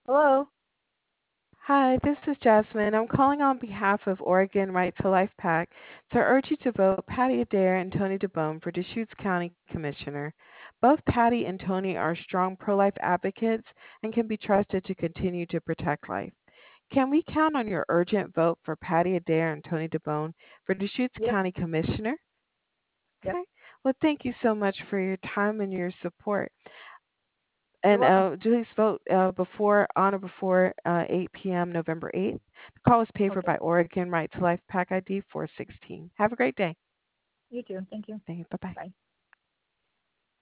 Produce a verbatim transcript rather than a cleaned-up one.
Hello. Hi, this is Jasmine. I'm calling on behalf of Oregon Right to Life PAC to urge you to vote Patty Adair and Tony DeBone for Deschutes County Commissioner. Both Patty and Tony are strong pro life advocates and can be trusted to continue to protect life. Can we count on your urgent vote for Patty Adair and Tony DeBone for Deschutes Yep. County Commissioner? Yep. Okay. Well, thank you so much for your time and your support. You're And welcome. uh, please vote uh, before on or before uh, eight p m November eighth. The call is paid for Okay. by Oregon Right to Life PAC I D four sixteen. Have a great day. You too. Thank you. Thank you. Bye bye. Bye.